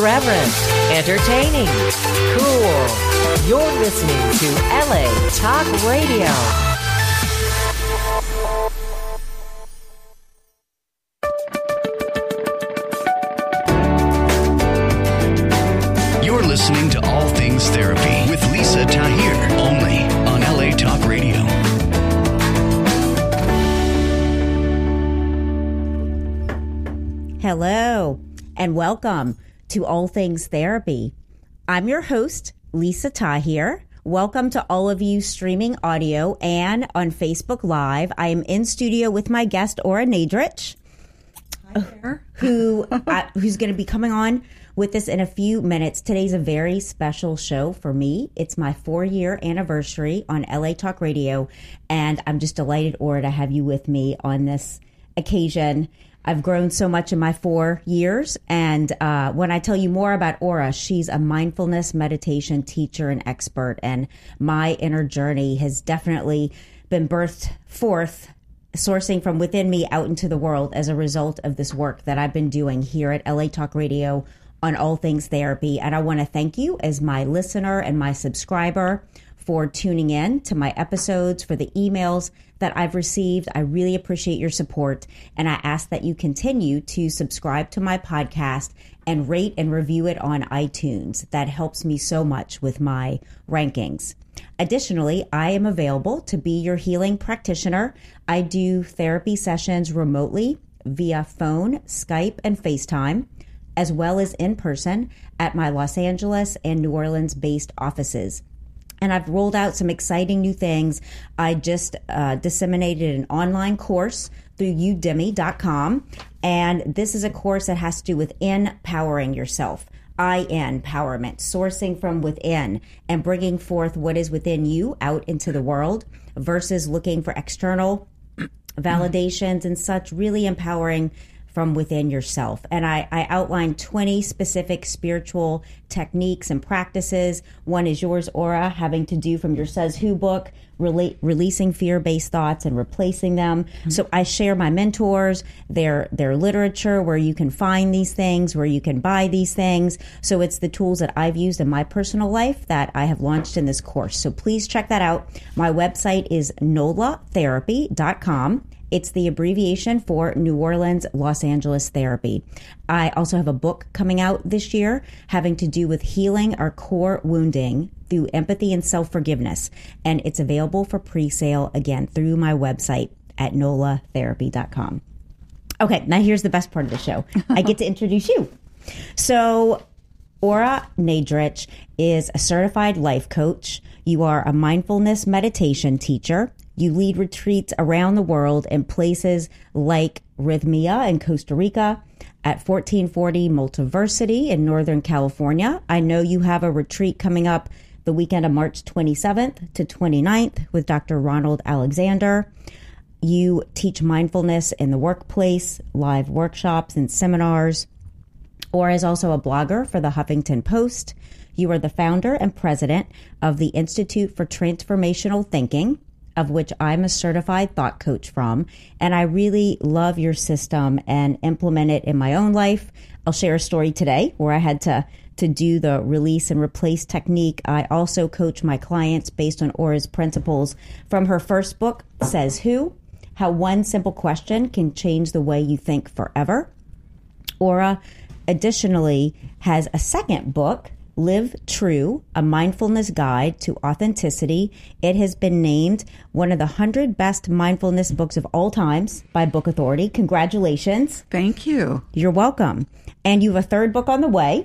Irreverent, entertaining, cool. You're listening to LA Talk Radio. You're listening to All Things Therapy with Lisa Tahir, only on LA Talk Radio. Hello, and welcome to All Things Therapy. I'm your host, Lisa Tahir. Welcome to all of you streaming audio and on Facebook Live. I am in studio with my guest, Ora Nadrich, who's going to be coming on with us in a few minutes. Today's a very special show for me. It's my 4-year anniversary on LA Talk Radio, and I'm just delighted, Ora, to have you with me on this occasion. I've grown so much in my 4 years, and when I tell you more about Ora, she's a mindfulness meditation teacher and expert, and my inner journey has definitely been birthed forth, sourcing from within me out into the world as a result of this work that I've been doing here at LA Talk Radio on All Things Therapy. And I want to thank you as my listener and my subscriber for tuning in to my episodes, for the emails that I've received. I really appreciate your support, and I ask that you continue to subscribe to my podcast and rate and review it on iTunes. That helps me so much with my rankings. Additionally, I am available to be your healing practitioner. I do therapy sessions remotely via phone, Skype, and FaceTime, as well as in person at my Los Angeles and New Orleans-based offices. And I've rolled out some exciting new things. I just disseminated an online course through Udemy.com. And this is a course that has to do with empowering yourself. empowerment, sourcing from within and bringing forth what is within you out into the world versus looking for external validations and such. Really empowering from within yourself. And I outlined 20 specific spiritual techniques and practices. One is yours, Ora, having to do from your Says Who book, releasing fear-based thoughts and replacing them. Mm-hmm. So I share my mentors, their literature, where you can find these things, where you can buy these things. So it's the tools that I've used in my personal life that I have launched in this course. So please check that out. My website is nolatherapy.com. It's the abbreviation for New Orleans, Los Angeles Therapy. I also have a book coming out this year having to do with healing our core wounding through empathy and self-forgiveness. And it's available for pre-sale, again, through my website at nolatherapy.com. Okay, now here's the best part of the show. I get to introduce you. So Ora Nadrich is a certified life coach. You are a mindfulness meditation teacher. You lead retreats around the world in places like Rhythmia in Costa Rica, at 1440 Multiversity in Northern California. I know you have a retreat coming up the weekend of March 27th to 29th with Dr. Ronald Alexander. You teach mindfulness in the workplace, live workshops and seminars. Ora is also a blogger for the Huffington Post. You are the founder and president of the Institute for Transformational Thinking, of which I'm a certified thought coach from. And I really love your system and implement it in my own life. I'll share a story today where I had to do the release and replace technique. I also coach my clients based on Ora's principles from her first book, Says Who: How One Simple Question Can Change the Way You Think Forever. Ora additionally has a second book, Live True, a mindfulness guide to authenticity. It has been named one of the 100 best mindfulness books of all times by Book Authority. Congratulations. Thank you. You're welcome. And you have a third book on the way.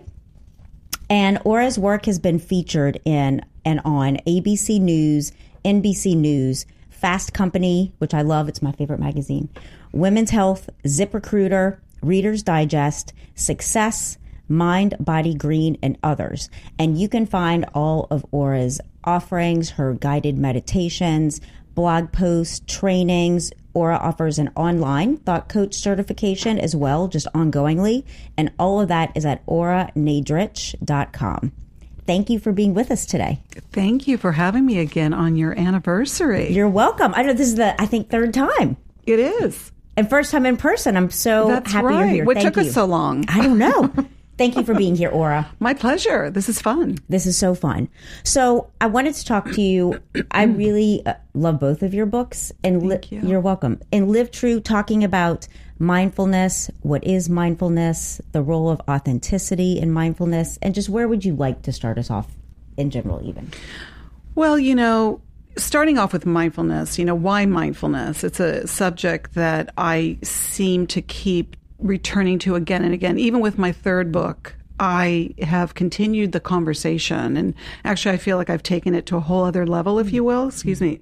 And Ora's work has been featured in and on ABC News, NBC News, Fast Company, which I love. It's my favorite magazine, Women's Health, ZipRecruiter, Reader's Digest, Success, Mind, Body, Green, and others. And you can find all of Ora's offerings, her guided meditations, blog posts, trainings. Ora offers an online thought coach certification as well, just ongoingly. And all of that is at oranadrich.com. Thank you for being with us today. Thank you for having me again on your anniversary. You're welcome. I know this is the, I think, third time. It is. And first time in person. I'm so happy you're here. What Thank took you. us so long? I don't know. Thank you for being here, Ora. My pleasure. This is fun. This is so fun. So I wanted to talk to you. I really love both of your books. And you're welcome. And Live True, talking about mindfulness, what is mindfulness, the role of authenticity in mindfulness, and just where would you like to start us off in general even? Well, starting off with mindfulness, why mindfulness? It's a subject that I seem to keep returning to again and again. Even with my third book, I have continued the conversation. And actually, I feel like I've taken it to a whole other level, if you will. Excuse me.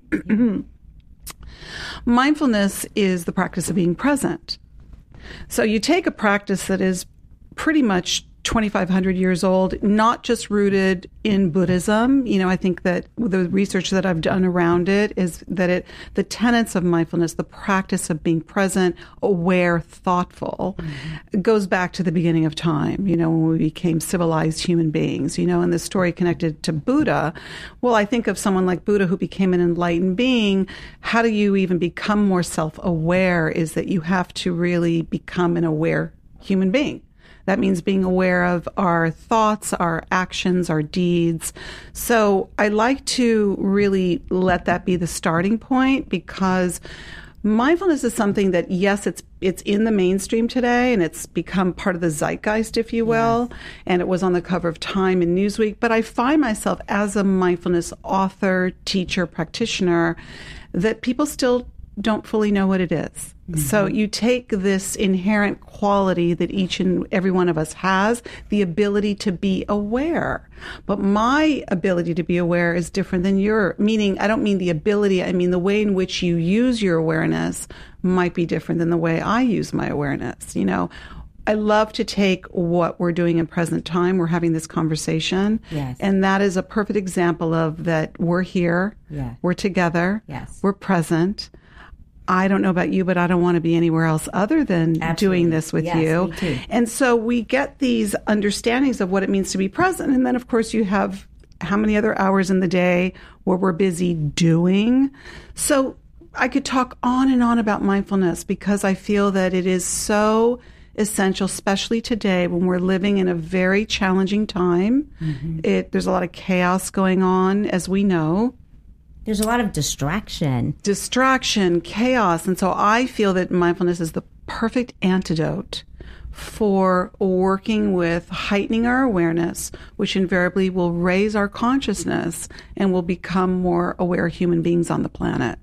Mindfulness is the practice of being present. So you take a practice that is pretty much 2,500 years old, not just rooted in Buddhism. I think that the research that I've done around it is that the tenets of mindfulness, the practice of being present, aware, thoughtful, goes back to the beginning of time, when we became civilized human beings, and the story connected to Buddha. Well, I think of someone like Buddha who became an enlightened being. How do you even become more self-aware is that you have to really become an aware human being. That means being aware of our thoughts, our actions, our deeds. So I like to really let that be the starting point, because mindfulness is something that, yes, it's in the mainstream today, and it's become part of the zeitgeist, if you will. Yes. And it was on the cover of Time and Newsweek. But I find myself as a mindfulness author, teacher, practitioner, that people still don't fully know what it is. Mm-hmm. So you take this inherent quality that each and every one of us has, the ability to be aware. But my ability to be aware is different than your, meaning I don't mean the ability, I mean the way in which you use your awareness might be different than the way I use my awareness. I love to take what we're doing in present time. We're having this conversation. Yes. And that is a perfect example of that we're here. Yes. We're together. Yes. We're present. I don't know about you, but I don't want to be anywhere else other than doing this with you. Me too. And so we get these understandings of what it means to be present. And then, of course, you have how many other hours in the day where we're busy doing. So I could talk on and on about mindfulness, because I feel that it is so essential, especially today when we're living in a very challenging time. Mm-hmm. There's a lot of chaos going on, as we know. There's a lot of distraction, chaos. And so I feel that mindfulness is the perfect antidote for working with heightening our awareness, which invariably will raise our consciousness and will become more aware human beings on the planet.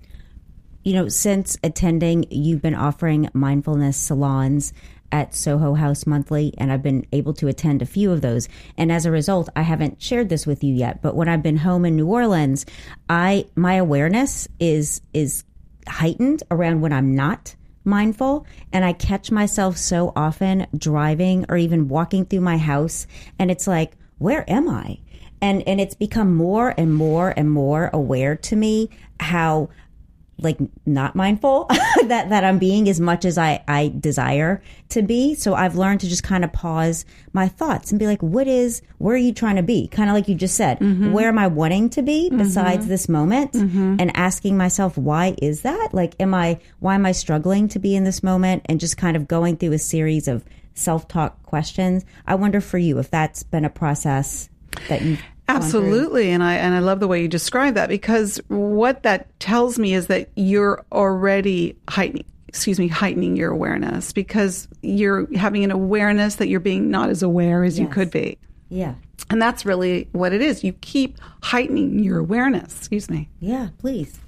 Since attending, you've been offering mindfulness salons at Soho House monthly, and I've been able to attend a few of those. And as a result, I haven't shared this with you yet, but when I've been home in New Orleans, my awareness is heightened around when I'm not mindful, and I catch myself so often driving or even walking through my house, and it's like, where am I? And it's become more and more and more aware to me how not mindful that I'm being as much as I desire to be. So I've learned to just kind of pause my thoughts and be like, where are you trying to be? Kind of like you just said, mm-hmm. Where am I wanting to be besides mm-hmm. this moment? Mm-hmm. And asking myself, why is that? Why am I struggling to be in this moment? And just kind of going through a series of self-talk questions. I wonder for you if that's been a process that you've Absolutely. And I love the way you describe that, because what that tells me is that you're already heightening your awareness, because you're having an awareness that you're being not as aware as you could be. Yeah. And that's really what it is. You keep heightening your awareness. Excuse me. Yeah, please.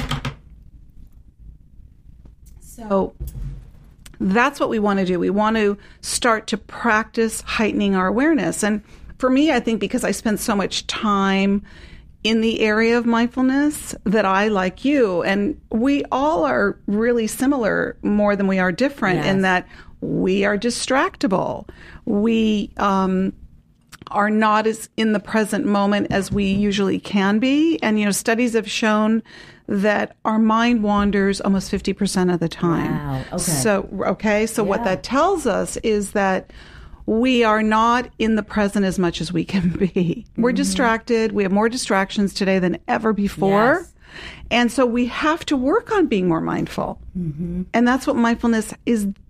So that's what we want to do. We want to start to practice heightening our awareness. And for me, I think because I spent so much time in the area of mindfulness that I, like you, and we all are really similar more than we are different in that we are distractible. We are not as in the present moment as we usually can be. And, studies have shown that our mind wanders almost 50% of the time. Wow. Okay. So what that tells us is that we are not in the present as much as we can be. We're distracted. We have more distractions today than ever before. Yes. And so we have to work on being more mindful. Mm-hmm. And that's what mindfulness is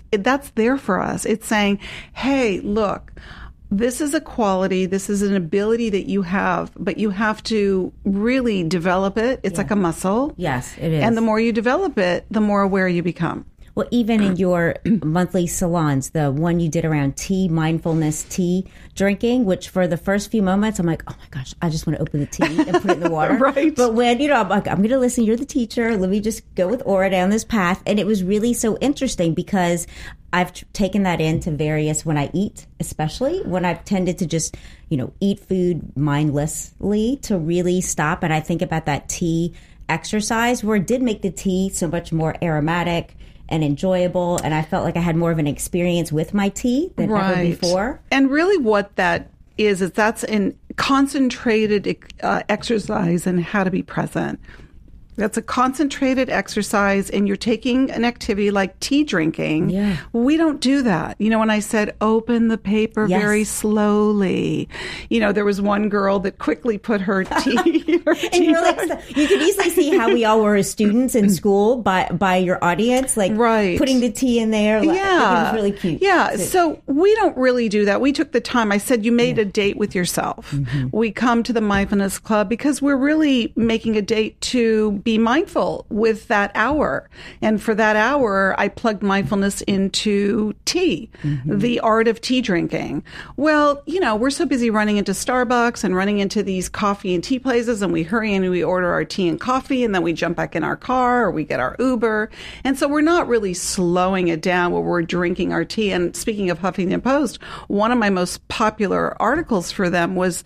that's there for us. It's saying, hey, look, this is a quality, this is an ability that you have, but you have to really develop it. It's like a muscle. Yes, it is. And the more you develop it, the more aware you become. Well, even in your monthly salons, the one you did around tea, mindfulness tea drinking, which for the first few moments, I'm like, oh my gosh, I just want to open the tea and put it in the water. Right. But when, I'm like, I'm going to listen. You're the teacher. Let me just go with Aura down this path. And it was really so interesting because I've taken that into various, when I eat, especially when I've tended to just, eat food mindlessly, to really stop. And I think about that tea exercise where it did make the tea so much more aromatic and enjoyable, and I felt like I had more of an experience with my tea than ever before. And really what that is that's in concentrated exercise in how to be present. That's a concentrated exercise, and you're taking an activity like tea drinking. Yeah. We don't do that. When I said open the paper very slowly, there was one girl that quickly put her tea. And you're like, you could easily see how we all were as students in school by your audience, like putting the tea in there. Like, it was really cute. Yeah. So we don't really do that. We took the time. I said, you made a date with yourself. Mm-hmm. We come to the Mindfulness Club because we're really making a date to be mindful with that hour. And for that hour, I plugged mindfulness into tea, the art of tea drinking. Well, we're so busy running into Starbucks and running into these coffee and tea places, and we hurry in and we order our tea and coffee, and then we jump back in our car or we get our Uber. And so we're not really slowing it down where we're drinking our tea. And speaking of Huffington Post, one of my most popular articles for them was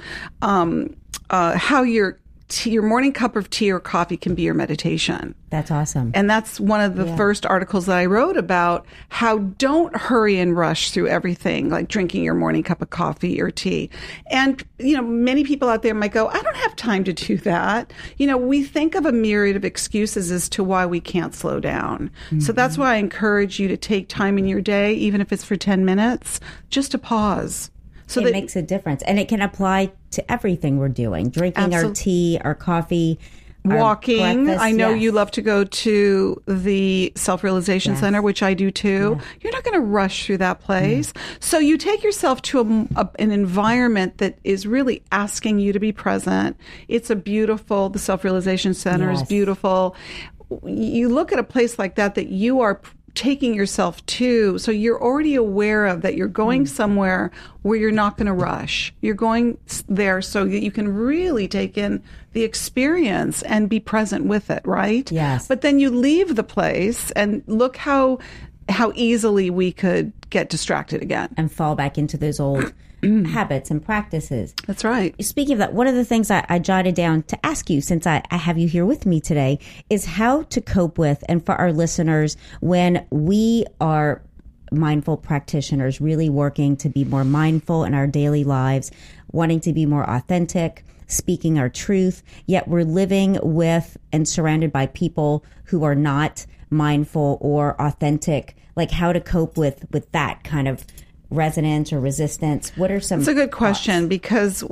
how your morning cup of tea or coffee can be your meditation. That's awesome. And that's one of the first articles that I wrote about how don't hurry and rush through everything, like drinking your morning cup of coffee or tea. And, many people out there might go, I don't have time to do that. We think of a myriad of excuses as to why we can't slow down. Mm-hmm. So that's why I encourage you to take time in your day, even if it's for 10 minutes, just to pause. So it makes a difference. And it can apply to everything we're doing. Drinking our tea, our coffee, walking. Breakfast. I know you love to go to the Self-Realization Center, which I do too. Yeah. You're not going to rush through that place. So you take yourself to an environment that is really asking you to be present. It's the Self-Realization Center is beautiful. You look at a place like that you are taking yourself to, so you're already aware of that you're going somewhere where you're not going to rush. You're going there so that you can really take in the experience and be present with it, right? Yes. But then you leave the place and look how easily we could get distracted again. And fall back into those old habits and practices. That's right. Speaking of that, one of the things I jotted down to ask you, since I have you here with me today, is how to cope with, and for our listeners, when we are mindful practitioners really working to be more mindful in our daily lives, wanting to be more authentic, speaking our truth, yet we're living with and surrounded by people who are not mindful or authentic, like how to cope with that kind of resonance or resistance? What are some It's a good question, thoughts? because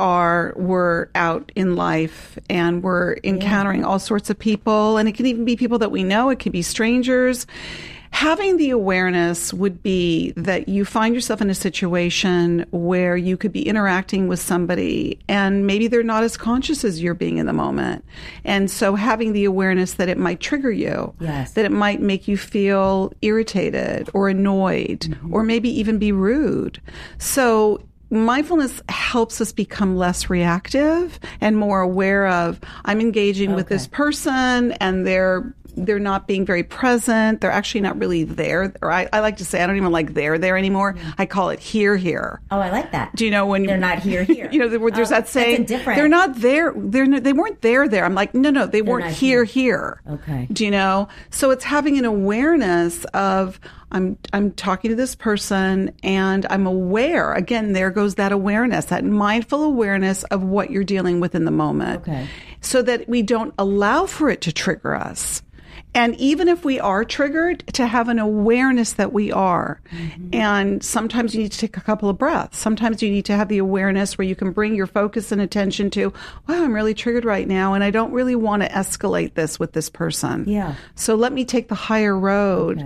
we're out in life and we're encountering all sorts of people, and it can even be people that we know. It could be strangers. Having the awareness would be that you find yourself in a situation where you could be interacting with somebody and maybe they're not as conscious as you're being in the moment. And so having the awareness that it might trigger you, Yes. that it might make you feel irritated or annoyed, or maybe even be rude. So mindfulness helps us become less reactive and more aware of, I'm engaging with this person and they're not being very present. They're actually not really there. Or I like to say, I don't even like there anymore. I call it here. Oh, I like that. Do you know when they're not here? There's that saying, they're not there. They weren't there. I'm like, no, they weren't here. Okay. Do you know? So it's having an awareness of, I'm talking to this person and I'm aware. Again, there goes that awareness, that mindful awareness of what you're dealing with in the moment. Okay. So that we don't allow for it to trigger us. And even if we are triggered, to have an awareness that we are. Mm-hmm. And sometimes you need to take a couple of breaths. Sometimes you need to have the awareness where you can bring your focus and attention to, wow, I'm really triggered right now, and I don't really want to escalate this with this person. Yeah. So let me take the higher road. Okay.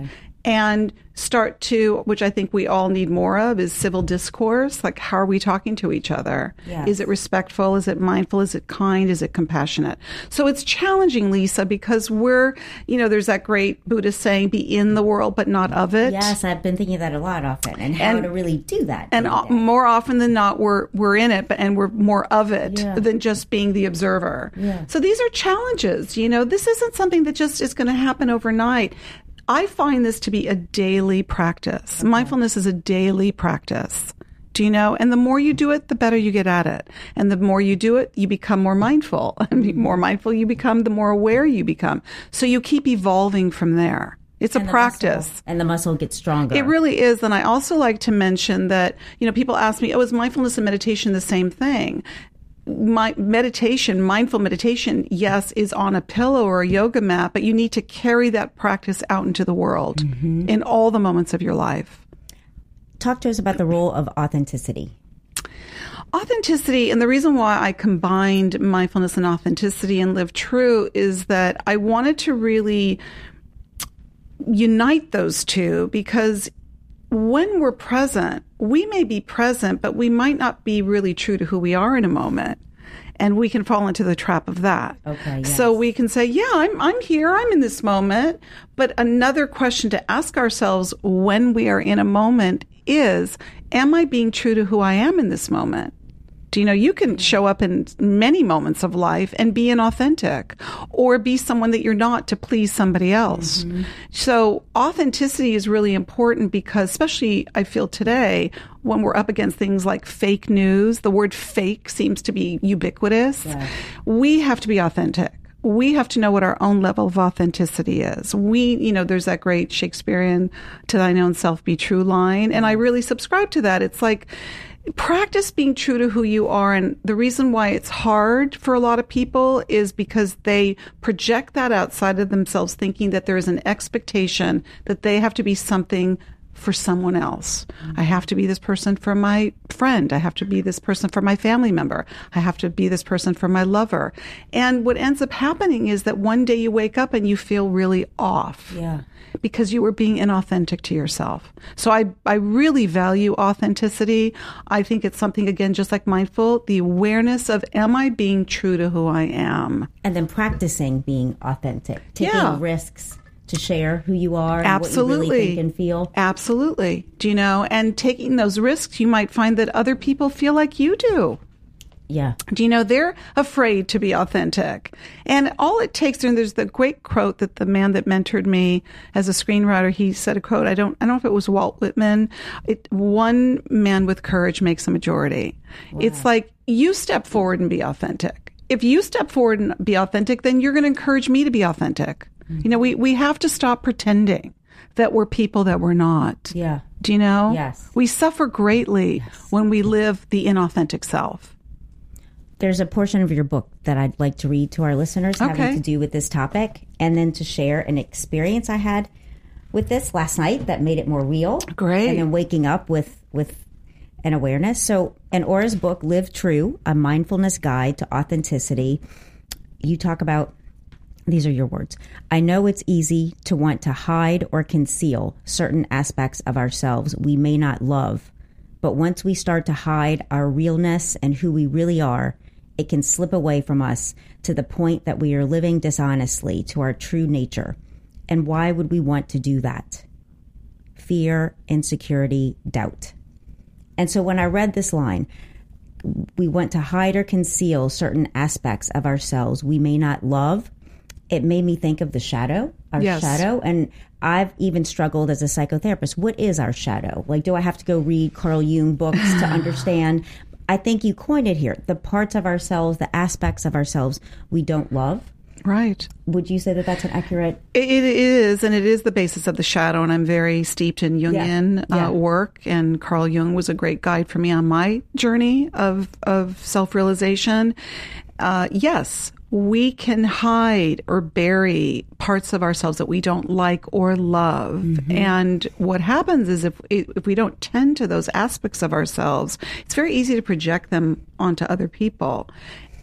and start to, which I think we all need more of, is civil discourse. Like, how are we talking to each other? Yes. Is it respectful? Is it mindful? Is it kind? Is it compassionate? So it's challenging, Lisa, because we're, there's that great Buddhist saying, be in the world, but not of it. Yes, I've been thinking of that a lot often, and how to really do that. And more often than not, we're in it, and we're more of it than just being the observer. Yeah. So these are challenges. This isn't something that just is going to happen overnight. I find this to be a daily practice. Okay. Mindfulness is a daily practice. Do you know? And the more you do it, the better you get at it. And the more you do it, you become more mindful. And the more mindful you become, the more aware you become. So you keep evolving from there. It's a practice. And the muscle gets stronger. It really is. And I also like to mention that, people ask me, is mindfulness and meditation the same thing? Mindful meditation, yes, is on a pillow or a yoga mat, but you need to carry that practice out into the world in all the moments of your life. Talk to us about the role of authenticity. Authenticity, and the reason why I combined mindfulness and authenticity and Live True is that I wanted to really unite those two, because when we're present, we may be present, but we might not be really true to who we are in a moment. And we can fall into the trap of that. Okay. Yes. So we can say, I'm here, I'm in this moment. But another question to ask ourselves when we are in a moment is, am I being true to who I am in this moment? You can show up in many moments of life and be inauthentic, or be someone that you're not to please somebody else. Mm-hmm. So authenticity is really important, because especially I feel today, when we're up against things like fake news, the word fake seems to be ubiquitous. Yeah. We have to be authentic. We have to know what our own level of authenticity is. There's that great Shakespearean "to thine own self be true" line. And I really subscribe to that. It's like, practice being true to who you are. And the reason why it's hard for a lot of people is because they project that outside of themselves, thinking that there is an expectation that they have to be something for someone else. I have to be this person for my friend. I have to be this person for my family member. I have to be this person for my lover. And what ends up happening is that one day you wake up and you feel really off. Yeah. Because you were being inauthentic to yourself. So I really value authenticity. I think it's something, again, just like mindful, the awareness of, am I being true to who I am? And then practicing being authentic, taking risks to share who you are and Absolutely. What you really think and feel. Absolutely. And taking those risks, you might find that other people feel like you do. Yeah. They're afraid to be authentic. And all it takes, and there's the great quote that the man that mentored me as a screenwriter, he said a quote, I don't know if it was Walt Whitman, one man with courage makes a majority. Wow. It's like, you step forward and be authentic. If you step forward and be authentic, then you're going to encourage me to be authentic. Mm-hmm. We have to stop pretending that we're people that we're not. Yeah. Do you know? Yes. We suffer greatly when we live the inauthentic self. There's a portion of your book that I'd like to read to our listeners having to do with this topic, and then to share an experience I had with this last night that made it more real. Great. And then waking up with an awareness. So in Ora's book, Live True, A Mindfulness Guide to Authenticity, you talk about, these are your words, I know it's easy to want to hide or conceal certain aspects of ourselves we may not love, but once we start to hide our realness and who we really are, it can slip away from us to the point that we are living dishonestly to our true nature. And why would we want to do that? Fear, insecurity, doubt. And so when I read this line, we want to hide or conceal certain aspects of ourselves we may not love, it made me think of the shadow, our shadow. And I've even struggled as a psychotherapist. What is our shadow? Like, do I have to go read Carl Jung books to understand? I think you coined it here. The parts of ourselves, the aspects of ourselves we don't love. Right. Would you say that that's an accurate? It is, and it is the basis of the shadow. And I'm very steeped in Jungian work. And Carl Jung was a great guide for me on my journey of self-realization. Yes, we can hide or bury parts of ourselves that we don't like or love. Mm-hmm. And what happens is if we don't tend to those aspects of ourselves, it's very easy to project them onto other people.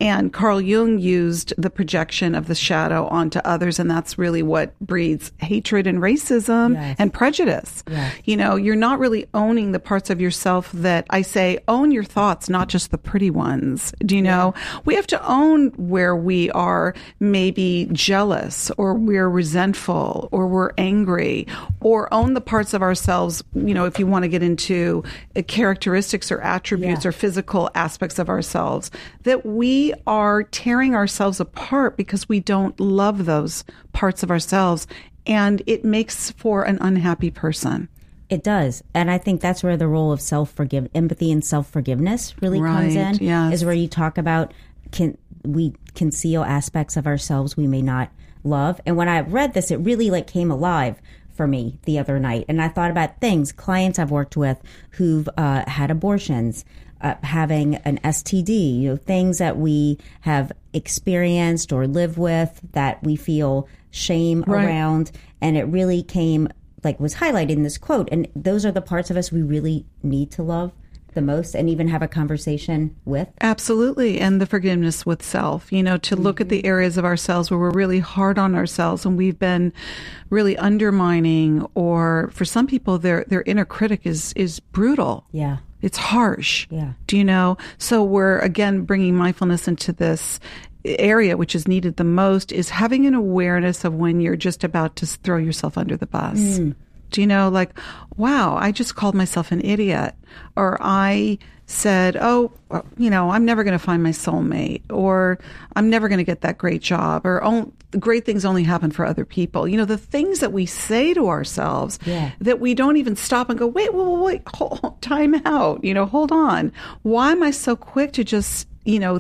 And Carl Jung used the projection of the shadow onto others, and that's really what breeds hatred and racism and prejudice. Yes. You know, you're not really owning the parts of yourself that I say, own your thoughts, not just the pretty ones. Do you know? We have to own where we are maybe jealous, or we're resentful, or we're angry, or own the parts of ourselves, you know, if you want to get into characteristics or attributes or physical aspects of ourselves, that we are tearing ourselves apart because we don't love those parts of ourselves, and it makes for an unhappy person. It does. And I think that's where the role of empathy and self-forgiveness really comes in, is where you talk about, we conceal aspects of ourselves we may not love. And when I read this, it really came alive for me the other night. And I thought about clients I've worked with who've had abortions, having an STD, you know, things that we have experienced or live with that we feel shame around. And it really came, was highlighted in this quote. And those are the parts of us we really need to love the most and even have a conversation with. Absolutely. And the forgiveness with self, you know, to look at the areas of ourselves where we're really hard on ourselves and we've been really undermining, or for some people, their inner critic is brutal. Yeah. It's harsh. Yeah. Do you know? So we're, again, bringing mindfulness into this area, which is needed the most, is having an awareness of when you're just about to throw yourself under the bus. Do you know, wow, I just called myself an idiot. Or I said, oh, you know, I'm never going to find my soulmate. Or I'm never going to get that great job. Or great things only happen for other people. You know, the things that we say to ourselves that we don't even stop and go, wait, hold, time out. You know, hold on. Why am I so quick to just, you know,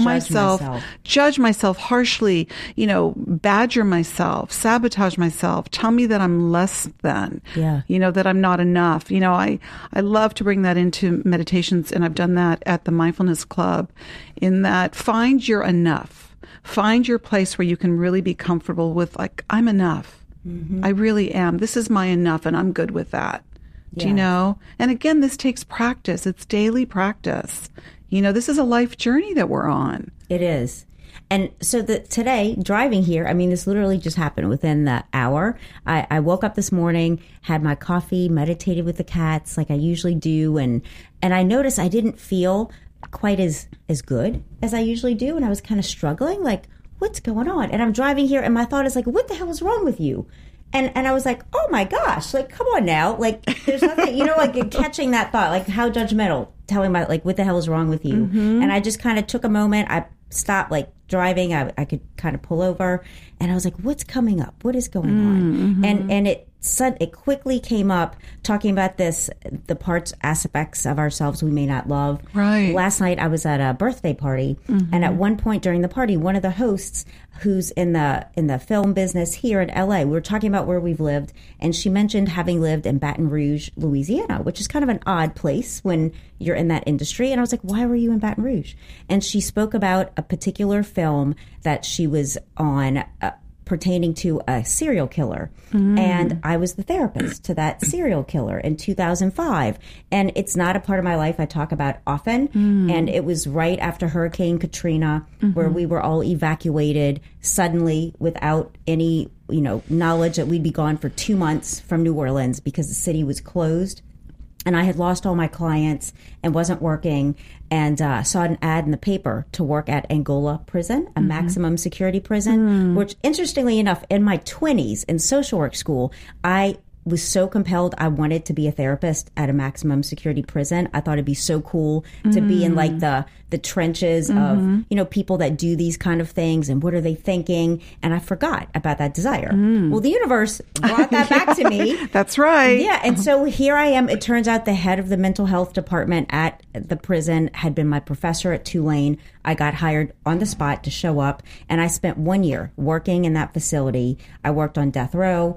judge myself harshly, you know, badger myself, sabotage myself, tell me that I'm less than, you know, that I'm not enough. You know, I love to bring that into meditations, and I've done that at the Mindfulness Club, in that find your enough, find your place where you can really be comfortable with, I'm enough. I really am. This is my enough, and I'm good with that. Do you know? And again, this takes practice. It's daily practice. You know, this is a life journey that we're on. It is. And so today, driving here, I mean, this literally just happened within the hour. I woke up this morning, had my coffee, meditated with the cats like I usually do. And I noticed I didn't feel quite as good as I usually do. And I was kind of struggling, what's going on? And I'm driving here and my thought is what the hell is wrong with you? And I was like, oh my gosh, come on now. There's nothing, you know, catching that thought, how judgmental, telling my, what the hell is wrong with you? And I just kind of took a moment. I stopped, driving. I could kind of pull over. And I was like, what's coming up? What is going on? And it quickly came up talking about the aspects of ourselves we may not love. Right. Last night I was at a birthday party, and at one point during the party, one of the hosts who's in the film business here in LA, we were talking about where we've lived, and she mentioned having lived in Baton Rouge, Louisiana, which is kind of an odd place when you're in that industry. And I was like, why were you in Baton Rouge? And she spoke about a particular film that she was on, pertaining to a serial killer. And I was the therapist to that serial killer in 2005. And it's not a part of my life I talk about often. And it was right after Hurricane Katrina, where we were all evacuated suddenly without any, knowledge that we'd be gone for 2 months from New Orleans because the city was closed. And I had lost all my clients and wasn't working, and saw an ad in the paper to work at Angola Prison, a maximum security prison, which, interestingly enough, in my 20s in social work school, I was so compelled. I wanted to be a therapist at a maximum security prison. I thought it'd be so cool to be in the trenches of, people that do these kind of things and what are they thinking? And I forgot about that desire. Well, the universe brought that back to me. That's right. Yeah. And so here I am. It turns out the head of the mental health department at the prison had been my professor at Tulane. I got hired on the spot to show up, and I spent 1 year working in that facility. I worked on death row.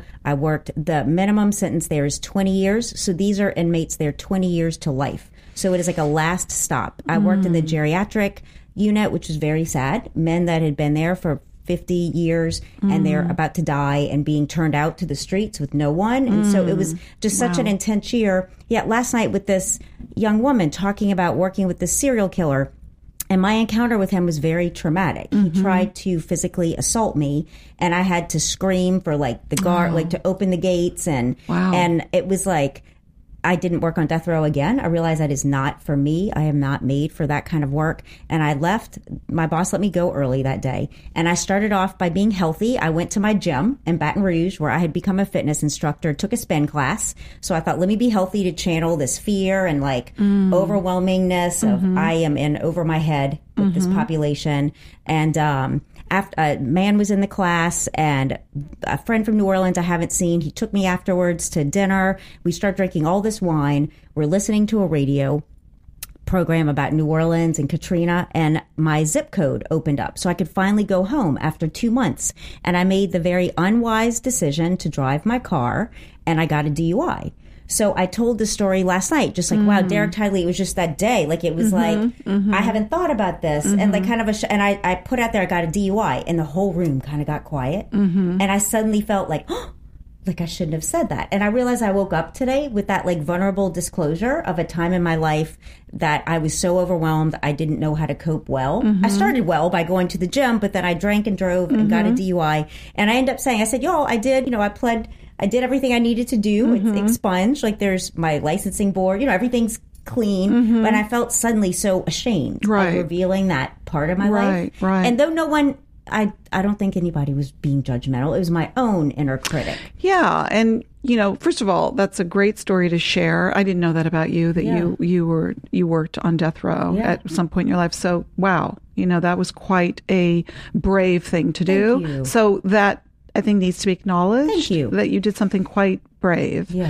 The minimum sentence there is 20 years. So these are inmates there 20 years to life. So it is like a last stop. I worked in the geriatric unit, which was very sad. Men that had been there for 50 years and they're about to die and being turned out to the streets with no one. And so it was just such an intense year. Yet last night with this young woman talking about working with this serial killer, And my encounter with him was very traumatic. He tried to physically assault me, and I had to scream for like the guard, like to open the gates. And it was like, I didn't work on death row again. I realized that is not for me. I am not made for that kind of work. And I left. My boss let me go early that day. And I started off by being healthy. I went to my gym in Baton Rouge where I had become a fitness instructor, took a spin class. So I thought, let me be healthy to channel this fear and like overwhelmingness of I am in over my head with this population. And, after a man was in the class, and a friend from New Orleans I haven't seen, he took me afterwards to dinner. We start drinking all this wine. We're listening to a radio program about New Orleans and Katrina, and my zip code opened up so I could finally go home after 2 months. And I made the very unwise decision to drive my car, and I got a DUI. So I told the story last night, just like, wow, Derek Tidley, it was just that day. Like, it was I haven't thought about this. And like kind of and I put out there, I got a DUI, and the whole room kind of got quiet. And I suddenly felt like, oh, like I shouldn't have said that. And I realized I woke up today with that like vulnerable disclosure of a time in my life that I was so overwhelmed, I didn't know how to cope well. I started well by going to the gym, but then I drank and drove and got a DUI. And I ended up saying, I said, y'all, I did everything I needed to do. It's expunged. Like, there's my licensing board, everything's clean. But I felt suddenly so ashamed of revealing that part of my life. And though no one, I don't think anybody was being judgmental. It was my own inner critic. Yeah. And, first of all, that's a great story to share. I didn't know that about you, that you worked on death row at some point in your life. So, wow, that was quite a brave thing to do. Thank you. So that, I think, needs to be acknowledged. Thank you. That you did something quite brave. Yeah.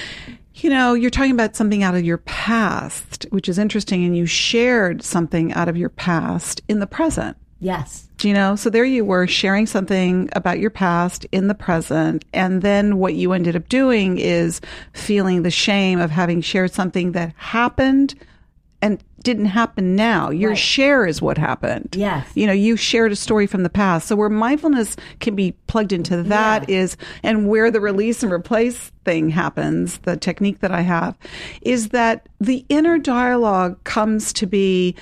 You're talking about something out of your past, which is interesting, and you shared something out of your past in the present. Yes. So there you were sharing something about your past in the present. And then what you ended up doing is feeling the shame of having shared something that happened and didn't happen now. Your share is what happened. Yes. You shared a story from the past. So where mindfulness can be plugged into that is, and where the release and replace thing happens, the technique that I have, is that the inner dialogue comes to be,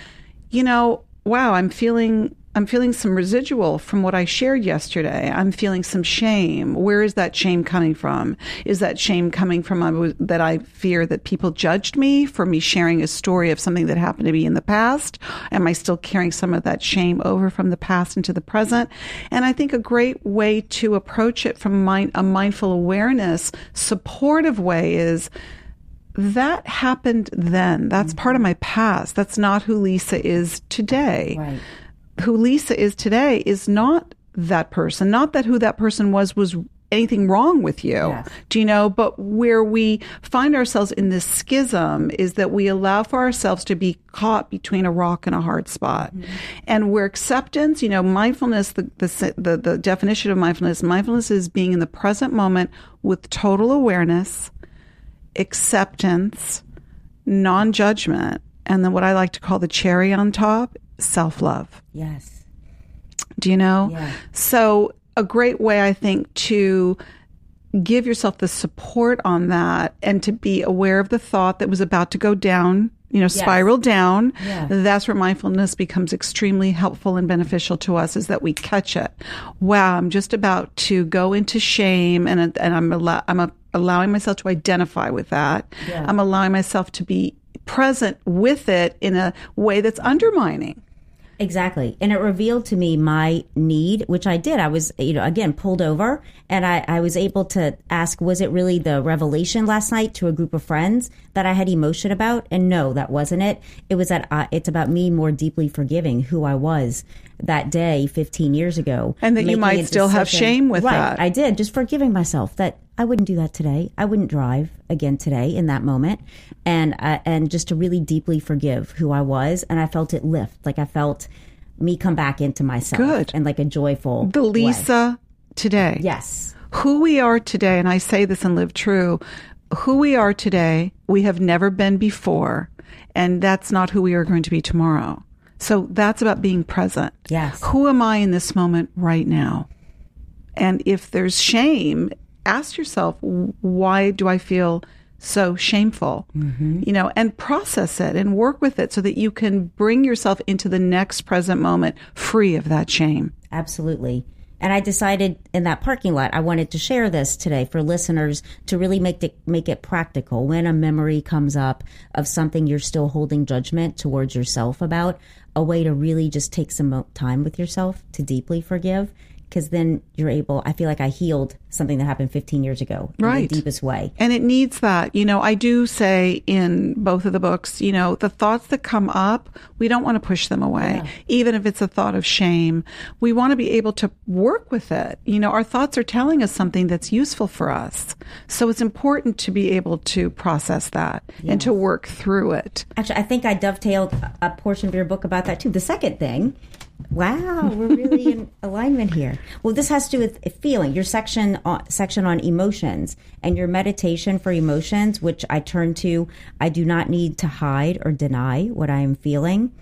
wow, I'm feeling some residual from what I shared yesterday. I'm feeling some shame. Where is that shame coming from? Is that shame coming from that I fear that people judged me for me sharing a story of something that happened to me in the past? Am I still carrying some of that shame over from the past into the present? And I think a great way to approach it from a mindful awareness, supportive way is, that happened then. That's part of my past. That's not who Lisa is today. Right. Who Lisa is today is not that person. Not that who that person was anything wrong with you. Yes. But where we find ourselves in this schism is that we allow for ourselves to be caught between a rock and a hard spot. And where acceptance, mindfulness, the definition of mindfulness is being in the present moment with total awareness, acceptance, non-judgment, and then what I like to call the cherry on top, self-love. Yes. Do you know? Yeah. So a great way, I think, to give yourself the support on that and to be aware of the thought that was about to go down, spiral down. Yeah. That's where mindfulness becomes extremely helpful and beneficial to us, is that we catch it. Wow, I'm just about to go into shame, and I'm allowing myself to identify with that. Yeah. I'm allowing myself to be present with it in a way that's undermining. Exactly. And it revealed to me my need, which I did. I was, again, pulled over, and I was able to ask, was it really the revelation last night to a group of friends that I had emotion about? And no, that wasn't it. It was that it's about me more deeply forgiving who I was that day 15 years ago. And that you might still have shame with that. I did. Just forgiving myself that I wouldn't do that today. I wouldn't drive again today in that moment. And just to really deeply forgive who I was. And I felt it lift. Like I felt me come back into myself. Good. And like a joyful The Lisa way. Today. Yes. Who we are today, and I say this and live true, who we are today, we have never been before. And that's not who we are going to be tomorrow. So that's about being present. Yes. Who am I in this moment right now? And if there's shame, ask yourself, why do I feel so shameful, and process it and work with it so that you can bring yourself into the next present moment free of that shame. Absolutely. And I decided in that parking lot, I wanted to share this today for listeners to really make it practical. When a memory comes up of something you're still holding judgment towards yourself about, a way to really just take some time with yourself to deeply forgive. Because then you're able, I feel like I healed something that happened 15 years ago in the deepest way. And it needs that. I do say in both of the books, the thoughts that come up, we don't want to push them away. Yeah. Even if it's a thought of shame, we want to be able to work with it. Our thoughts are telling us something that's useful for us. So it's important to be able to process that and to work through it. Actually, I think I dovetailed a portion of your book about that too. The second thing. Wow, we're really in alignment here. Well, this has to do with feeling. Your section on emotions and your meditation for emotions, which I turn to, I do not need to hide or deny what I am feeling,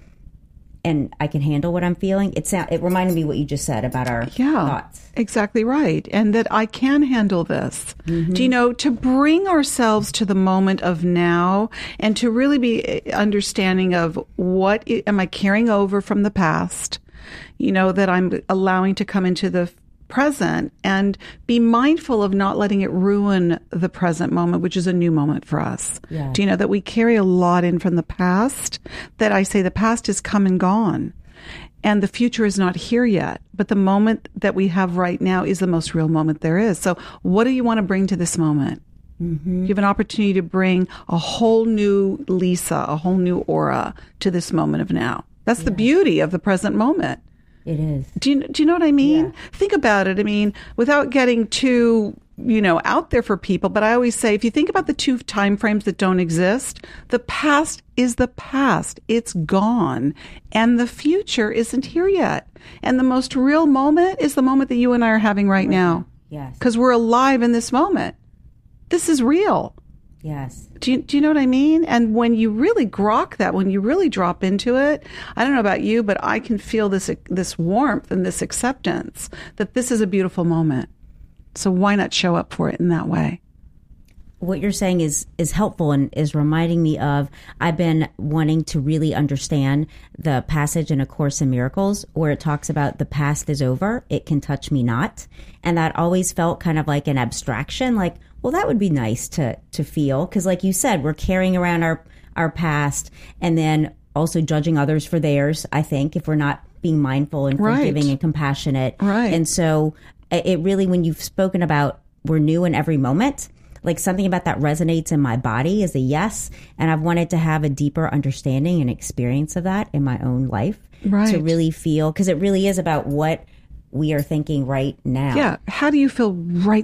and I can handle what I'm feeling. It reminded me what you just said about our thoughts. Exactly right. And that I can handle this. Mm-hmm. To bring ourselves to the moment of now and to really be understanding of what am I carrying over from the past, that I'm allowing to come into the present, and be mindful of not letting it ruin the present moment, which is a new moment for us. Yeah. Do you know that we carry a lot in from the past? That I say the past is come and gone, and the future is not here yet. But the moment that we have right now is the most real moment there is. So what do you want to bring to this moment? Mm-hmm. You have an opportunity to bring a whole new Lisa, a whole new aura to this moment of now. That's the beauty of the present moment. It is. Do you know what I mean? Yeah. Think about it. I mean, without getting too, out there for people, but I always say, if you think about the two time frames that don't exist, the past is the past. It's gone. And the future isn't here yet. And the most real moment is the moment that you and I are having right now. Yes. Because we're alive in this moment. This is real. Yes. Do you know what I mean? And when you really grok that, when you really drop into it, I don't know about you, but I can feel this warmth and this acceptance that this is a beautiful moment. So why not show up for it in that way? What you're saying is helpful and is reminding me of, I've been wanting to really understand the passage in A Course in Miracles where it talks about the past is over, it can touch me not. And that always felt kind of like an abstraction, like, well, that would be nice to feel. Because like you said, we're carrying around our past and then also judging others for theirs, I think, if we're not being mindful and forgiving and compassionate. Right. And so it really, when you've spoken about we're new in every moment, like something about that resonates in my body is a yes. And I've wanted to have a deeper understanding and experience of that in my own life. Right. To really feel, because it really is about what we are thinking right now. Yeah. How do you feel right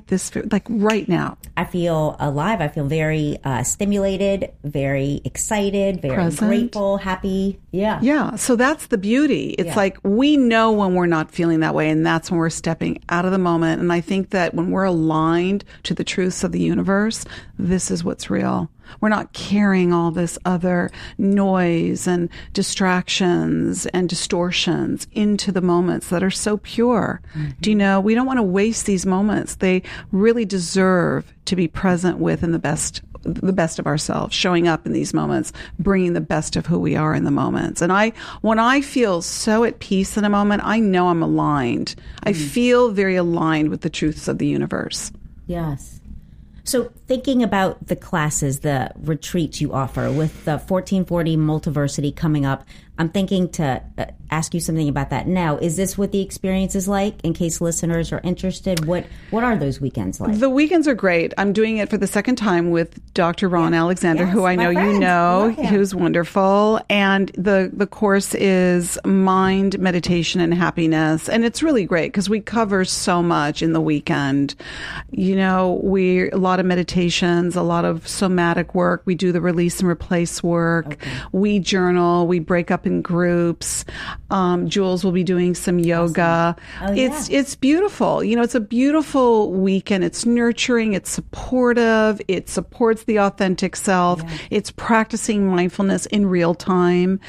now? I feel alive. I feel very stimulated, very excited, very present, grateful, happy. Yeah. Yeah. So that's the beauty. It's like we know when we're not feeling that way, and that's when we're stepping out of the moment. And I think that when we're aligned to the truths of the universe, this is what's real. We're not carrying all this other noise and distractions and distortions into the moments that are so pure. Mm-hmm. Do you know, we don't want to waste these moments. They really deserve to be present with in the best of ourselves, showing up in these moments, bringing the best of who we are in the moments. And when I feel so at peace in a moment, I know I'm aligned. I feel very aligned with the truths of the universe. Yes. So thinking about the classes, the retreats you offer with the 1440 Multiversity coming up, I'm thinking to ask you something about that now. Is this what the experience is like? In case listeners are interested, what are those weekends like? The weekends are great. I'm doing it for the second time with Dr. Ron Alexander, who I know you know, who's wonderful. And the course is Mind, Meditation, and Happiness. And it's really great because we cover so much in the weekend. You know, a lot of meditations, a lot of somatic work. We do the release and replace work. Okay. We journal. We break up in groups. Jules will be doing some yoga. Awesome. It's beautiful. You know, it's a beautiful weekend. It's nurturing. It's supportive. It supports the authentic self. Yeah. It's practicing mindfulness in real time.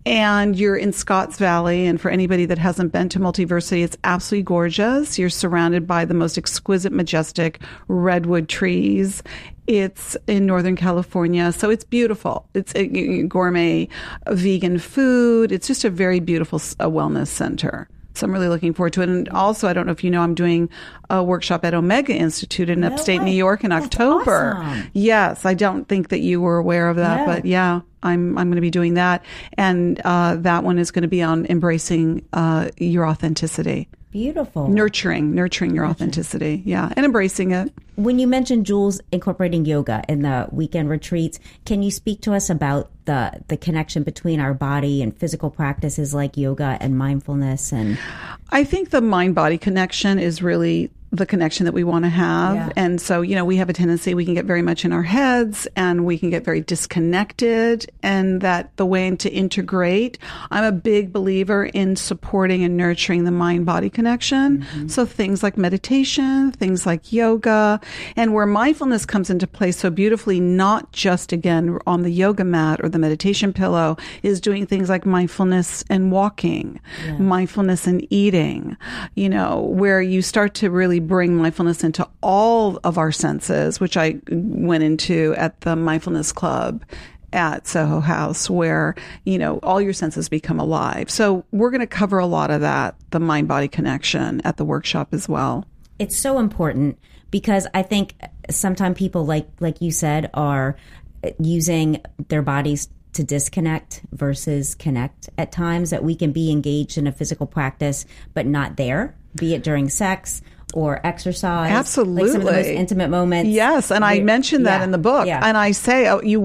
And you're in Scotts Valley. And for anybody that hasn't been to Multiversity, it's absolutely gorgeous. You're surrounded by the most exquisite, majestic redwood trees. It's in Northern California, so it's beautiful. It's a gourmet vegan food. It's just a very beautiful wellness center. So I'm really looking forward to it. And also, I don't know if you know, I'm doing a workshop at Omega Institute in upstate New York in October. Awesome. Yes, I don't think that you were aware of that, but yeah, I'm going to be doing that. And that one is going to be on embracing your authenticity. Beautiful. Nurturing your authenticity. Yeah, and embracing it. When you mentioned Jules incorporating yoga in the weekend retreats, can you speak to us about the connection between our body and physical practices like yoga and mindfulness? And I think the mind-body connection is really the connection that we want to have. Yeah. And so, we have a tendency, we can get very much in our heads and we can get very disconnected, and that the way to integrate, I'm a big believer in supporting and nurturing the mind-body connection. Mm-hmm. So things like meditation, things like yoga, and where mindfulness comes into play so beautifully, not just again on the yoga mat or the meditation pillow, is doing things like mindfulness and walking, mindfulness and eating, where you start to really bring mindfulness into all of our senses, which I went into at the Mindfulness Club at Soho House, where, all your senses become alive. So we're going to cover a lot of that, the mind-body connection, at the workshop as well. It's so important because I think sometimes people, like you said, are using their bodies to disconnect versus connect at times, that we can be engaged in a physical practice but not there, be it during sex or exercise. Absolutely. Like some of the most intimate moments. Yes, and I mentioned that in the book. Yeah. And I say, you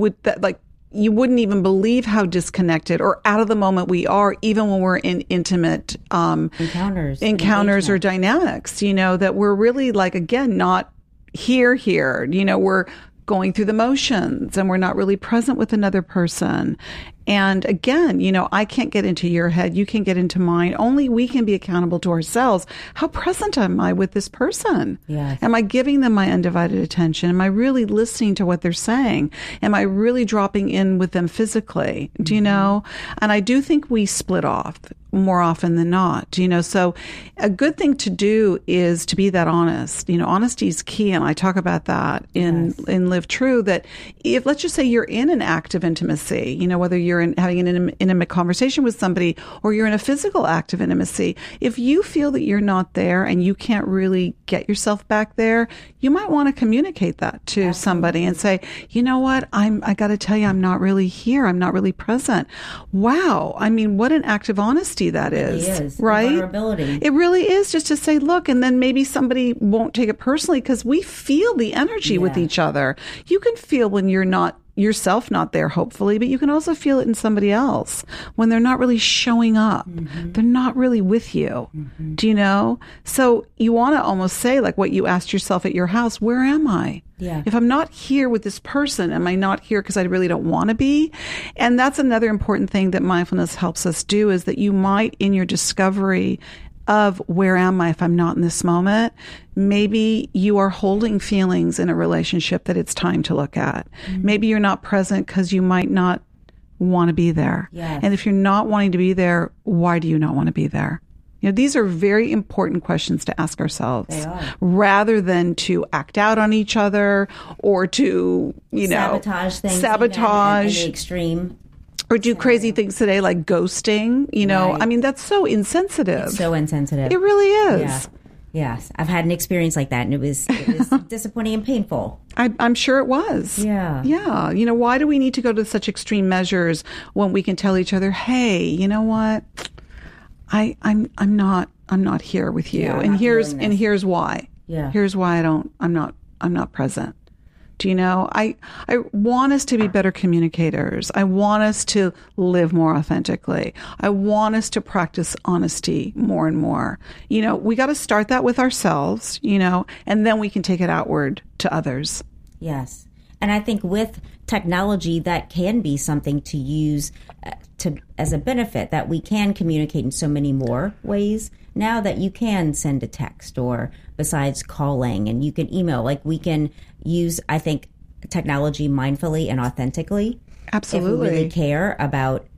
wouldn't even believe how disconnected or out of the moment we are, even when we're in intimate encounters or dynamics, that we're really again, not here, we're going through the motions and we're not really present with another person. And again, I can't get into your head. You can't get into mine. Only we can be accountable to ourselves. How present am I with this person? Yes. Am I giving them my undivided attention? Am I really listening to what they're saying? Am I really dropping in with them physically? Do you know? And I do think we split off more often than not. So a good thing to do is to be that honest. Honesty is key. And I talk about that in Live True, that if, let's just say you're in an act of intimacy, whether you're having an intimate conversation with somebody or you're in a physical act of intimacy, if you feel that you're not there and you can't really get yourself back there, you might want to communicate that to somebody and say, you know what, I got to tell you, I'm not really here. I'm not really present. Wow. I mean, what an act of honesty that is. It is. Right? Vulnerability. It really is, just to say, look, and then maybe somebody won't take it personally because we feel the energy with each other. You can feel when you're not yourself not there, hopefully, but you can also feel it in somebody else when they're not really showing up. Mm-hmm. They're not really with you. Mm-hmm. Do you know? So you want to almost say, like what you asked yourself at your house, where am I? Yeah. If I'm not here with this person, am I not here because I really don't want to be? And that's another important thing that mindfulness helps us do, is that you might, in your discovery of where am I if I'm not in this moment, maybe you are holding feelings in a relationship that it's time to look at. Mm-hmm. Maybe you're not present because you might not want to be there. Yes. And if you're not wanting to be there, why do you not want to be there? These are very important questions to ask ourselves. They are. Rather than to act out on each other or to, sabotage things. Sabotage. In the extreme. Or do crazy things today like ghosting, Right. I mean, that's so insensitive. It's so insensitive. It really is. Yeah. Yes. I've had an experience like that, and it was disappointing and painful. I'm sure it was. Yeah. Yeah. Why do we need to go to such extreme measures when we can tell each other, hey, you know what? I'm not here with you. Yeah, and here's why. Yeah. Here's why I'm not present. Do you know? I want us to be better communicators. I want us to live more authentically. I want us to practice honesty more and more. We got to start that with ourselves, and then we can take it outward to others. Yes. And I think with technology, that can be something to use as a benefit, that we can communicate in so many more ways now, that you can send a text, or besides calling, and you can email. Like, we can use, I think, technology mindfully and authentically. Absolutely. If we really care about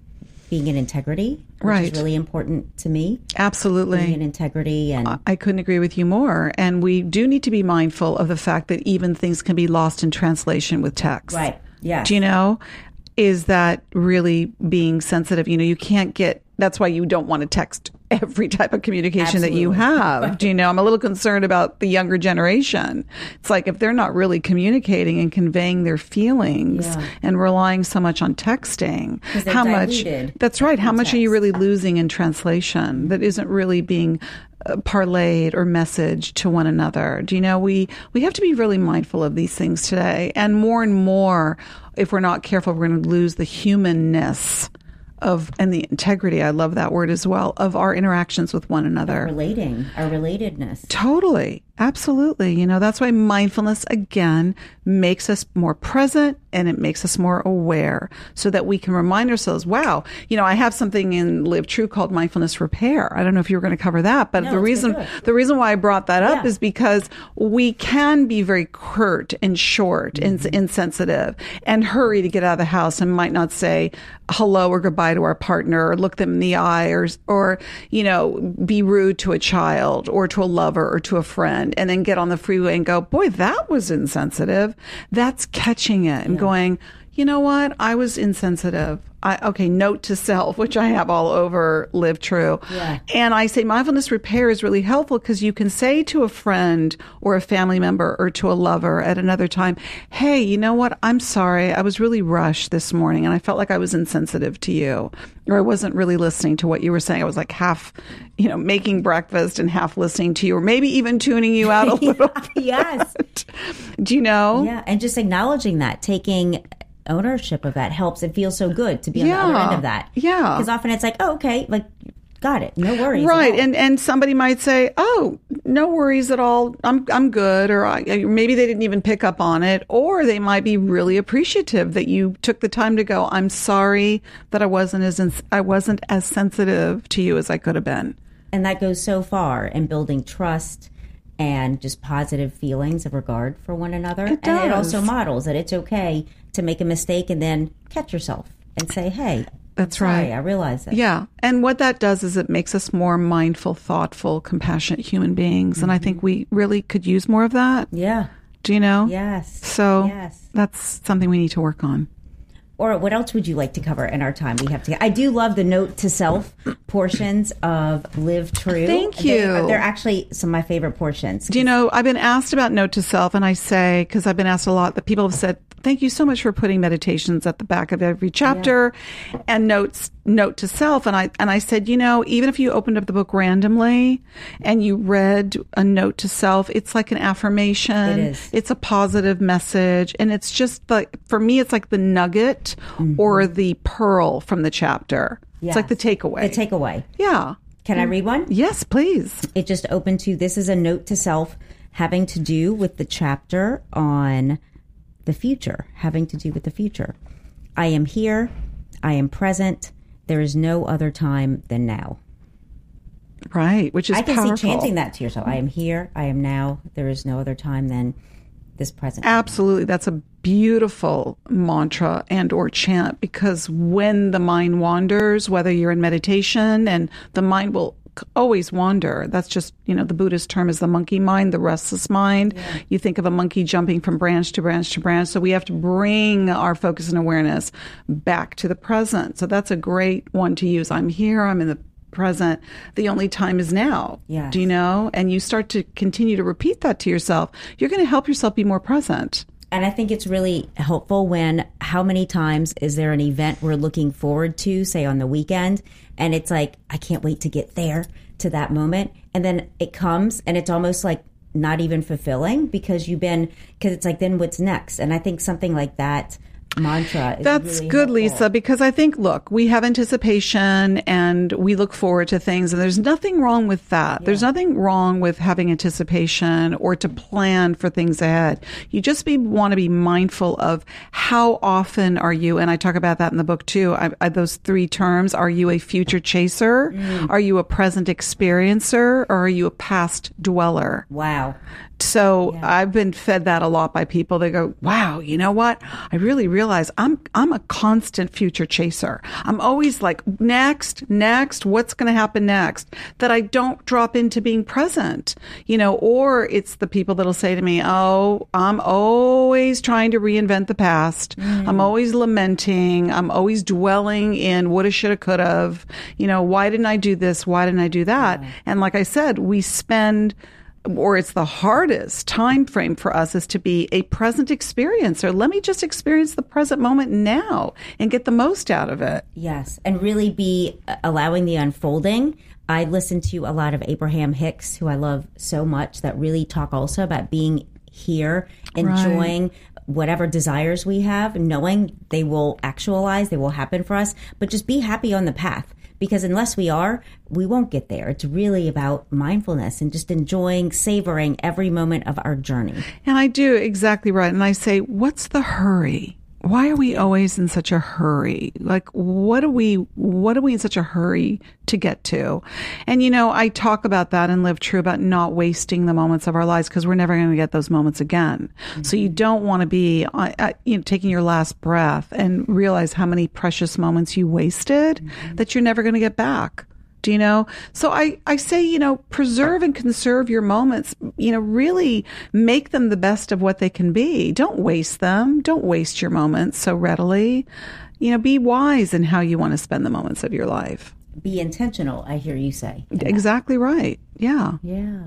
being in integrity, which Right. is really important to me. Absolutely. Being in integrity and I couldn't agree with you more. And we do need to be mindful of the fact that even things can be lost in translation with text. right. Yeah. Do you know? Is that really being sensitive? You know, you can't get, that's why you don't want to text every type of communication that you Absolutely. have. Do you know? I'm a little concerned about the younger generation. It's like if they're not really communicating and conveying their feelings Yeah. and relying so much on texting, 'Cause they're how much, diluted that's right. How much are you text. really losing in translation that isn't really being parlayed or messaged to one another? Do you know, we have to be really mindful of these things today. And more, if we're not careful, we're going to lose the humanness of, and the integrity, I love that word as well, of our interactions with one another. relating, our relatedness. Totally. Absolutely. You know, that's why mindfulness, again, makes us more present and it makes us more aware so that we can remind ourselves, wow, you know, I have something in Live True called mindfulness repair. I don't know if you were going to cover that, but No, the let's reason go through it. the reason why I brought that up Yeah. is because we can be very curt and short and Mm-hmm. insensitive and hurry to get out of the house and might not say hello or goodbye to our partner or look them in the eye or, you know, be rude to a child or to a lover or to a friend and then get on the freeway and go, boy, that was insensitive. That's catching it and going, you know what? I was insensitive. Okay, note to self, which I have all over Live True. Yeah. And I say mindfulness repair is really helpful because you can say to a friend or a family member or to a lover at another time, hey, you know what? I'm sorry. I was really rushed this morning and I felt like I was insensitive to you, or I wasn't really listening to what you were saying. I was like half, you know, making breakfast and half listening to you, or maybe even tuning you out a little bit. Yes. Do you know? Yeah. And just acknowledging that, taking ownership of that helps. It feels so good to be on the other end of that. Yeah. Because often it's like, oh, okay, like, got it. No worries. Right. at all. And somebody might say, oh, no worries at all. I'm good. Or maybe they didn't even pick up on it. Or they might be really appreciative that you took the time to go, I'm sorry that I wasn't as sensitive to you as I could have been. And that goes so far in building trust and just positive feelings of regard for one another. It And it does. also models that it's okay to make a mistake and then catch yourself and say, hey, That's sorry, right. I realize that. Yeah. And what that does is it makes us more mindful, thoughtful, compassionate human beings. And I think we really could use more of that. Yeah. Do you know? Yes. So Yes. that's something we need to work on. Or what else would you like to cover in our time we have to? I do love the note to self portions of Live True. Thank you. They're actually some of my favorite portions. Do you know, I've been asked about note to self, and I say, because I've been asked a lot, that people have said, thank you so much for putting meditations at the back of every chapter and note to self. And I said, you know, even if you opened up the book randomly and you read a note to self, it's like an affirmation. It is. It's a positive message. And it's just like, for me, it's like the nugget or the pearl from the chapter. It's like the takeaway. The takeaway. Yeah. Can I read one? Yes, please. It just opened to, this is a note to self having to do with the chapter on the future, having to do with the future. I am here. I am present. There is no other time than now. Right. Which is I can powerful. see chanting that to yourself. I am here. I am now. There is no other time than this present. Absolutely. That's a beautiful mantra and or chant, because when the mind wanders, whether you're in meditation, and the mind will always wander. That's just, you know, the Buddhist term is the monkey mind, the restless mind. Yeah. You think of a monkey jumping from branch to branch to branch. So we have to bring our focus and awareness back to the present. So that's a great one to use. I'm here. I'm in the present. The only time is now. Yes. Do you know? And you start to continue to repeat that to yourself. You're going to help yourself be more present. And I think it's really helpful when, how many times is there an event we're looking forward to, say on the weekend, and it's like, I can't wait to get there to that moment. And then it comes and it's almost like not even fulfilling because it's like, then what's next? And I think something like that mantra is That's really good, helpful. Lisa, because I think, look, we have anticipation and we look forward to things, and there's nothing wrong with that. Yeah. There's nothing wrong with having anticipation or to plan for things ahead. You just want to be mindful of how often are you, and I talk about that in the book too, those three terms. Are you a future chaser? Are you a present experiencer? Or are you a past dweller? Wow. So I've been fed that a lot by people. They go, wow, you know what? I really realize I'm a constant future chaser. I'm always like, next, what's going to happen next? That I don't drop into being present, or it's the people that'll say to me, oh, I'm always trying to reinvent the past. I'm always lamenting. I'm always dwelling in woulda, shoulda, coulda. Why didn't I do this? Why didn't I do that? And like I said, it's the hardest time frame for us is to be a present experiencer. Let me just experience the present moment now and get the most out of it. Yes, and really be allowing the unfolding. I listen to a lot of Abraham Hicks, who I love so much, that really talk also about being here, enjoying whatever desires we have, knowing they will actualize, they will happen for us, but just be happy on the path. Because unless we are, we won't get there. It's really about mindfulness and just enjoying, savoring every moment of our journey. And I do, exactly right. And I say, what's the hurry? Why are we always in such a hurry? Like, what are we in such a hurry to get to? And, I talk about that and live true about not wasting the moments of our lives, because we're never going to get those moments again. Mm-hmm. So you don't want to be, taking your last breath and realize how many precious moments you wasted that you're never going to get back. Do you know? So I say, preserve and conserve your moments, really make them the best of what they can be. Don't waste them. Don't waste your moments so readily. Be wise in how you want to spend the moments of your life. Be intentional, I hear you say. Exactly right. Yeah. Yeah.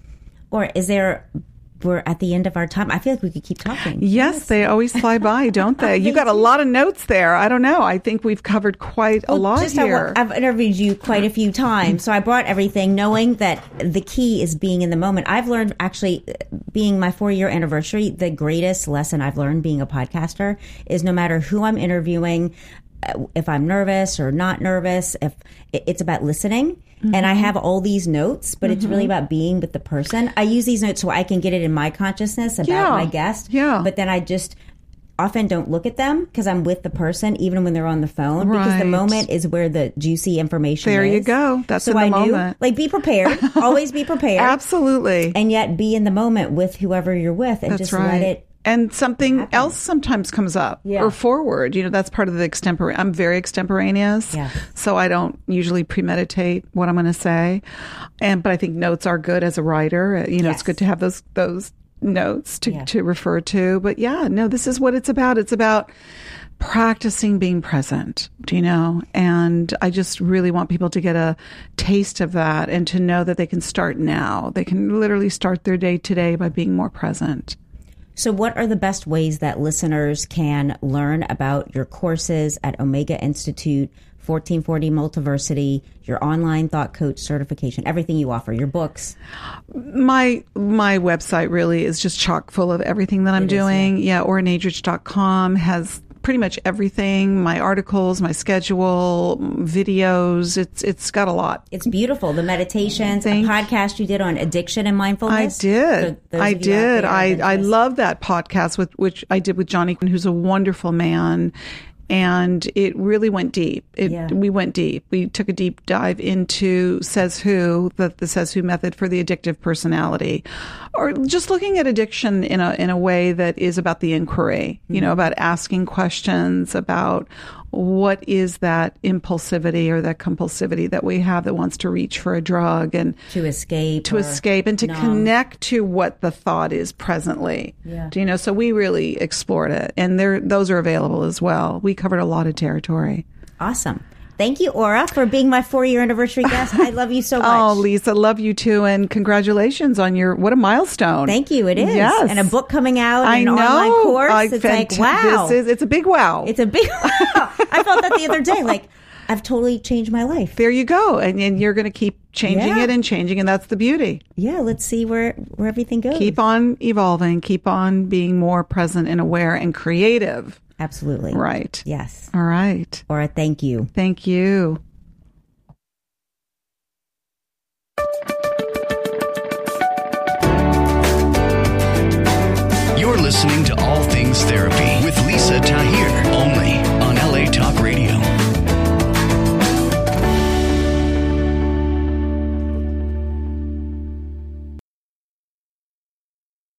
Or we're at the end of our time. I feel like we could keep talking. Yes, they always fly by, don't they? You got a lot of notes there. I don't know. I think we've covered quite a lot here. I've interviewed you quite a few times, so I brought everything knowing that the key is being in the moment. I've learned, actually, being my 4-year anniversary, the greatest lesson I've learned being a podcaster is no matter who I'm interviewing, if I'm nervous or not nervous, if it's about listening. Mm-hmm. And I have all these notes, but it's really about being with the person. I use these notes so I can get it in my consciousness about my guest. Yeah. But then I just often don't look at them because I'm with the person, even when they're on the phone, because the moment is where the juicy information is. There you go. That's so in the moment. Be prepared. Always be prepared. Absolutely. And yet be in the moment with whoever you're with and just let it. And something else sometimes comes up or forward. That's part of the extemporaneous. I'm very extemporaneous, so I don't usually premeditate what I'm going to say. But I think notes are good as a writer. It's good to have those notes to refer to. But this is what it's about. It's about practicing being present, and I just really want people to get a taste of that and to know that they can start now. They can literally start their day today by being more present. So what are the best ways that listeners can learn about your courses at Omega Institute, 1440 Multiversity, your online thought coach certification, everything you offer, your books? My website really is just chock full of everything that I'm doing. OraNadrich.com has pretty much everything, my articles, my schedule, videos. It's got a lot. It's beautiful. The meditations, a podcast you did on addiction and mindfulness. I did. I love that podcast which I did with Johnny, who's a wonderful man. And it really went deep. We went deep. We took a deep dive into Says Who, the Says Who method for the addictive personality, or just looking at addiction in a way that is about the inquiry, about asking questions about what is that impulsivity or that compulsivity that we have that wants to reach for a drug and to escape and to connect to what the thought is presently. So we really explored it, and those are available as well. We covered a lot of territory. Awesome. Thank you, Ora, for being my 4-year anniversary guest. I love you so much. Oh, Lisa, love you too. And congratulations on what a milestone. Thank you. It is. Yes. And a book coming out and an online course. It's like, wow. It's a big wow. It's a big wow. I felt that the other day. Like, I've totally changed my life. There you go. And you're going to keep changing it and changing. And that's the beauty. Yeah. Let's see where everything goes. Keep on evolving. Keep on being more present and aware and creative. Absolutely. Right. Yes. All right. Ora, thank you. Thank you. You're listening to All Things Therapy with Lisa Tahir.